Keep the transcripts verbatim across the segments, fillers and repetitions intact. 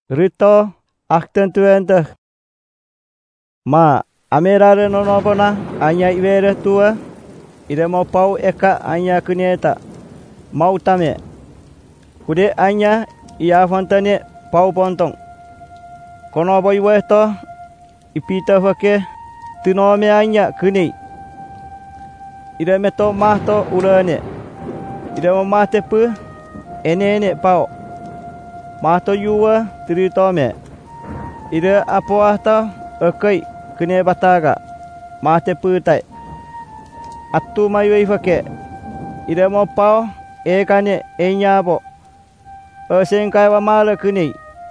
Rito akten tuente. Ma amerare no nobona anya ivere tua. Ide mau pau eka anya kuneta. Mau tame. Kude anya ia fontane pau pontong. Kono boy weto ipita fake tinome anya kuni. Ide meto mahto ulane. Ide mau mahte pu enene pau. Mahto yuwa tritome. Ide apo ahta ekai kene bataga. Mahte pu tai. Atu mayu fake. Ide mau pau ekane enyabo. Esengkai wa mala kuni.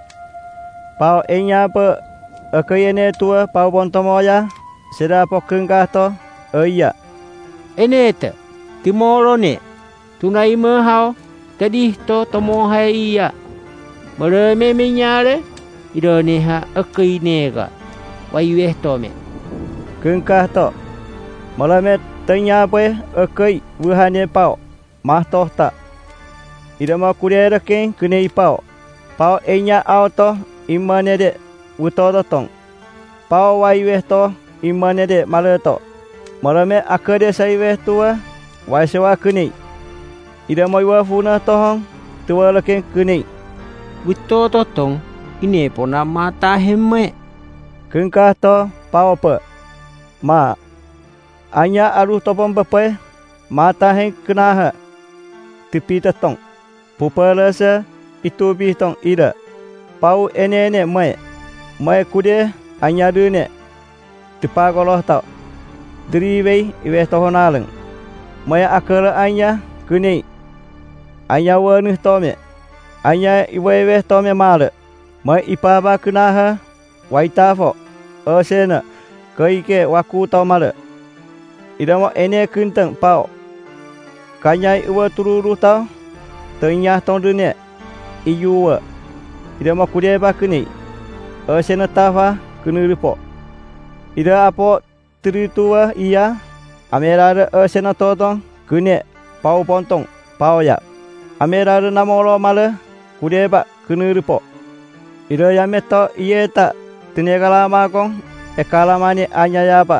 Pau enyabo ekayene tua pau bontomoya sida pokengkato eya. Enete timorone tunai mahau tadi to tomo hai iya. Mere me menyare idone ha akai nega waiweh tome. Kengkato malamet tanya pe ekai wuhane pau mahtohta. Ida ma kurera ken kene pau. Pau enya auto imanede wutodotong. Pau waiweh to imanede maleto. Malame akade saiweh tua waisewa kene. Ida ma wa funa tohong tua leken kene. Wutodotong ine pona mata hemme. Kengkato pau pe. Ma anya aru topom bepe mata hen kenaha. Tipi tetong. Pupalasa itu bitong ida. Pau ene-ene mai. Mai kude anya dune. Tipa goloh tau. Driwei iweh tohonaleng. Mai akala anya kuni. Anya wanuh tome. Anya iweh tome male. Mai ipaba kenaha. Waitafo. Osena. Kaike waku tau male. Ida mo ene kenteng pau. Kanyai iwa tururu tau. Tanya tong dunia. Iyuwa. Ida mo kude ba kuni. Osena tafa kunu ripo. Ida apo teritua iya. Amerare osena totong kune pau pontong pau ya. Amerare namolo male kude ba kunu ripo. Ida yameto iyeta tinegala makong ekalamani anya yapa.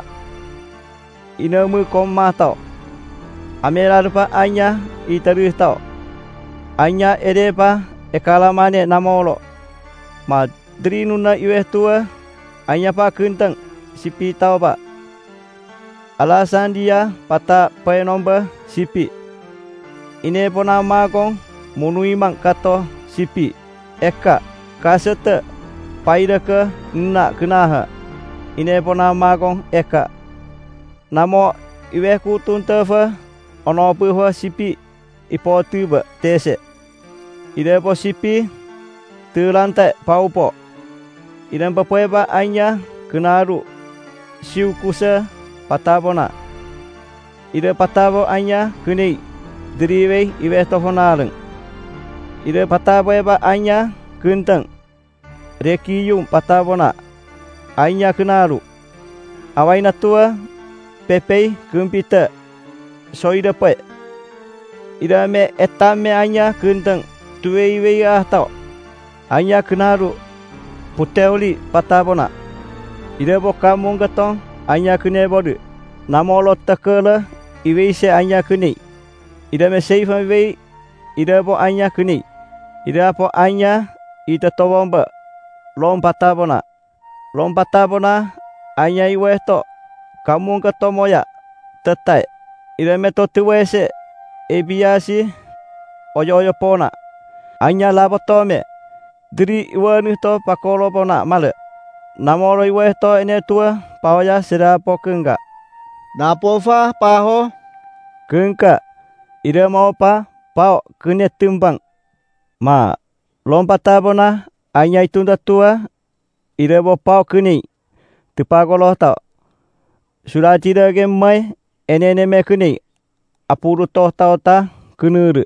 Ina mu koma tau. Amerare pa anya itaru tau. Anya edepa ekalamane namolo. Ma drinuna iweh tua anya pa kenteng sipi tau pa. Alasan dia pata pai nomba sipi. Ine pona makong munui mang kato sipi. Eka kasete paida ke na kenaha. Ine pona makong eka. Namo iweh ku tuntefa ono puha sipi ipo tuba tese. Ide po sipi tu lantai paupo. Ide papoeba anya kenaru siu kusa patabona. Ide patabo anya kuni driwei iweh tohonaleng. Ide pataboeba anya kenteng rekiyum patabona. Anya kenaru. Awaina tua pepei kumpita. Soida pe. Ida me etame anya kenteng tuwei ah tau. Anya kenaru puteuli patabona. Ida bo kamung gatong anya kene bodu. Namolo takela iwei se anya kene. Ida me seifa wei ida bo anya kene. Ida po anya ita towomba lom patabona. Lom patabona anya iweh to kamung gatomoya tetai. Ida me to tuwese ebiasi oyo-oyo pona. Anya labotome. Diri iwanu to pakolo pona male. Namoro iweh to ene tua pawaya sida pokengga. Napofa paho. Kengka. Ida mau pa pao kene timbang. Ma lompata bona anya itunda tua. Ida bo pao kene. Tipagolo tau. Sudah tidak gemai ene-ene me kene. Apuru toh tau ta kenuru.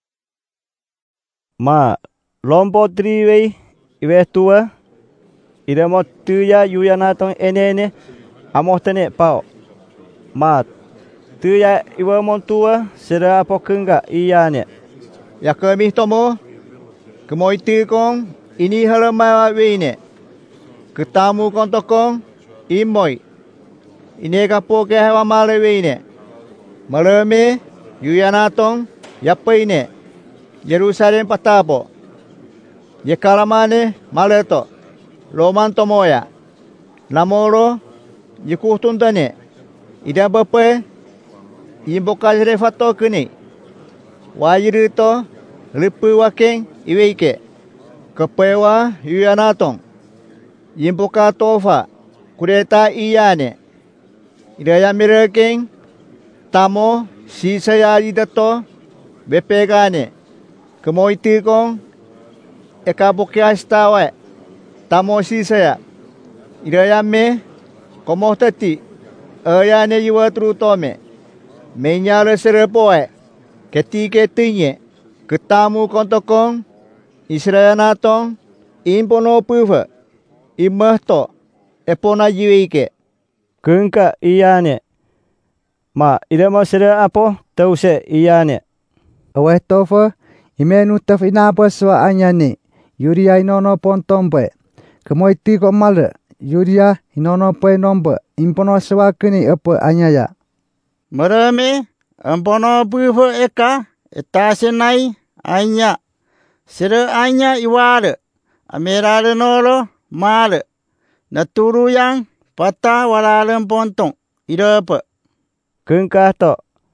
Ma lompo driwei iweh tua. Ida mo tuya yuyana tong ene-ene amohtene pau. Ma tuya iwa mon tua sida pokengga iyane. Ya kami tomo. Kemoiti kong ini halamai wine. Ketamu kontokong imoi. Ini kapo ke hawa male wine. Maleme yuyanatong yapaine. Yerusalem patabo. Yekalamane maleto. Roman tomoya. Namoro yikutundane. Ida bape imboka refato kini. Wajirito lipu wakeng iweike. Kepewa yuyanatong. Imboka tofa kureta iyane. Ida yamirekeng tamo sisaya idato bepegane. Kemoitikong ekabokiastawe tamo sisaya. Ida yamme komotati ayane yuwa trutome. Menyala serepoe ketike tinye ketamu kontokong Israelanatong impono puva imahto epona yuike. Kengka iyane. Ma ida mau sere apo tause iyane. Aweh tofa imenu taf inapa swa anyane. Yuria inono pontombe. Kemoiti ko male. Yuria inono pe nombe. Impono swa kini apa anyaya. Marame ampono puva eka etasenai anya. Sere anya iwale. Amerale nolo male. Naturu yang pata walalem pontong. Ida apa? Kengka to.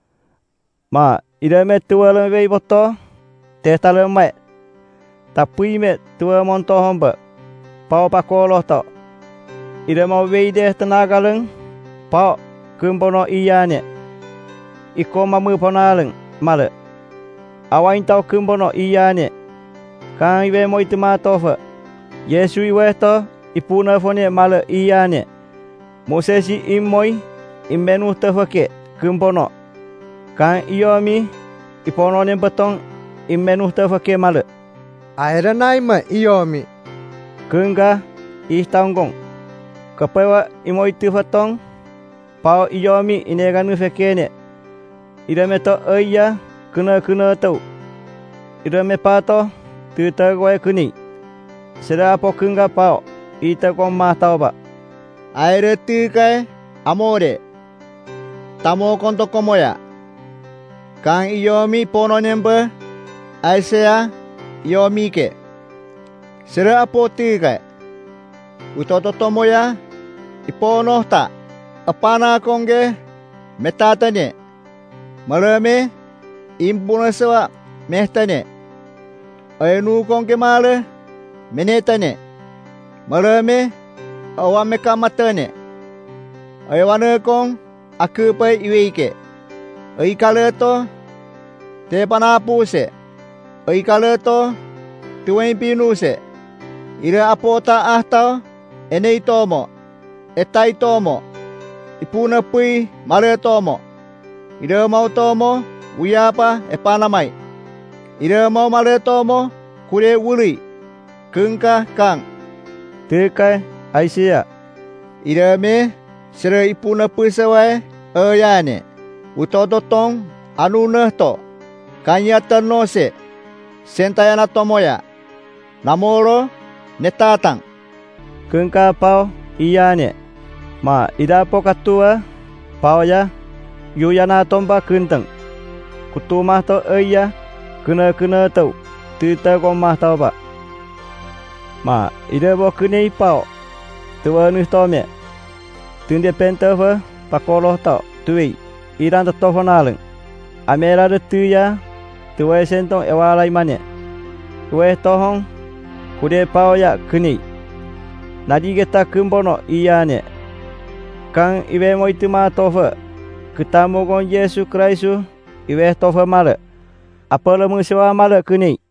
Ma ida me tua le wei boto. Te tale mai. Tapi me tua monto homba. Pau pakolo to. Ida mau wei de tenaga leng. Pau kumpono iyane. Iko mamu ponaleng male. Awain tau kumpono iyane. Kang iwe mo itema tofa. Yesu iwe to ipuna fone male iyane. Mosesi imoi imenu tefake kumpono. Kang iyomi ipono ne betong imenu tefake male. Aira naima iyomi. Kengga istanggong. Kepewa imoi tefatong. Pau iyomi ineganu fekene. Ida meto aya kena kena tau. Ida me pato tu tagwai kuni. Sera apo kengga pau ita kom matau ba. Aira tikai amore. Tamo konto komoya. Kang iyomi pono nembe. Aisea iyomi ke. Sera apo tikai. Utoto tomoya. Ipono ta. Apana kongge metatane. Malame impuna sewa mehtane. Ainu kongge male menetane. Malame awame kamatane. Aywane kong aku pai iweike. Ai kaleto te panapuse. Ai kaleto tuwen pinuse. Ira apota ahta enei tomo. Etai tomo. Ipuna pui male tomo. Ira mau tomo uyapa epanamai. Ira mau male tomo kure wuli. Kengka kang. Tekai Aisyah. Ira me sere ipuna pui sawai ayane. Utodotong anu nehto. Kanya tenose. Sentayana tomoya. Namoro netatang. Kengka pau iyane. Ma ida po katua pau ya yuyana tomba kenteng. Kutumah to aya kena kena tau. Tita komah tau ba. Ma ida bo kene pau. Tua nu tome. Tunde pentava pakolo tau. Tui iran to fonaleng. Amera de tuya tua sentong ewalai mane. Tua tohong kude pau ya keni. Nadi geta kumbono iyane. Kang iwe mo ituma tofa. Ketamu con Yesus Kristus iwe tofa male. Apa lemu sewa male keni.